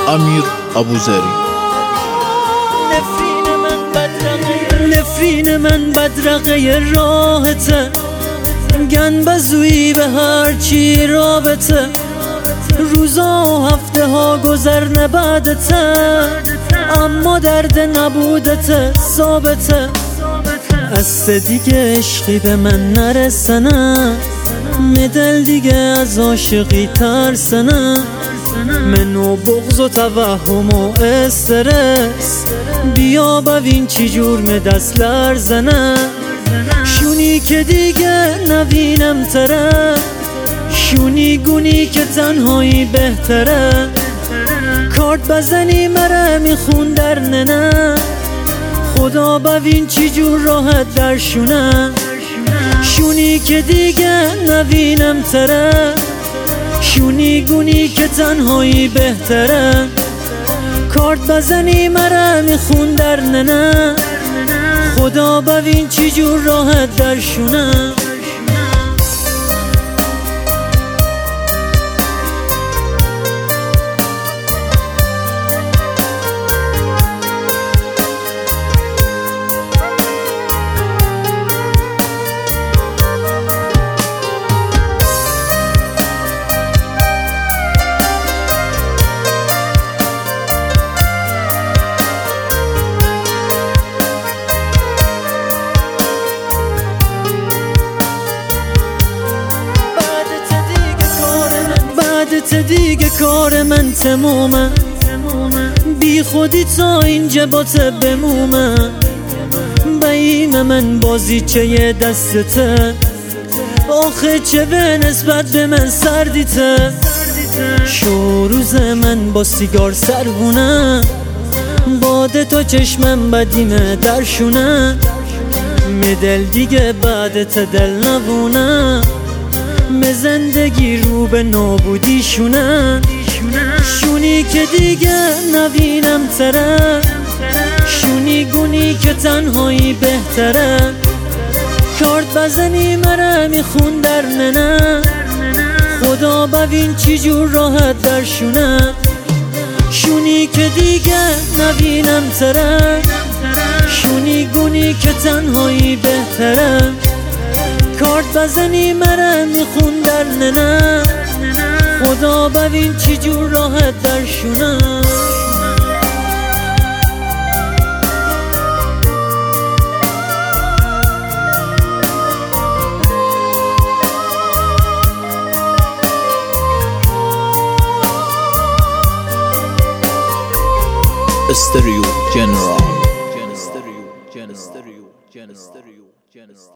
امیر ابوذری. نفرین من بدرقه راحته، گنبزویی به هرچی رابطه، روزا و هفته ها گذر نبعدته، اما درد نبودته ثابته. از دیگه عشقی به من نرسنه، دل دیگه از عاشقی ترسنه، منو بغض و توهم و استرس، بیا ببین چی جور دست لرزنه. شونی که دیگه نبینم تره، شونی گونی که تنهایی بهتره، کارت بزنی مره میخون در ننه، خدا ببین چی جور راحت در شونه. شونی که دیگه نبینم تره، شونی گونی که تنهایی بهتره، کارت بزنی مره میخون در ننه، خدا ببین چی جور راحت در شونه. دیگه کار من تمومه، بی خودی تا اینجا با بمومه، بیم من بازیچه دستته، آخه چه به نسبت به من سردیته. شوروز من با سیگار سربونه، باده تا چشمم بدیمه درشونه، دل دیگه بعدت دل نبونه، زندگی رو به نابودی شونه. شونی که دیگه نبینم تره، شونی گونی که تنهایی بهتره، کارت بزنی مره میخون در ننه، خدا ببین چی جور راحت در شونه. شونی که دیگه نبینم تره، شونی گونی که تنهایی بهتره، کارت بزنی مره میخون در ننه، خدا ببین چی جور راحت در شونه. استریو جنرال.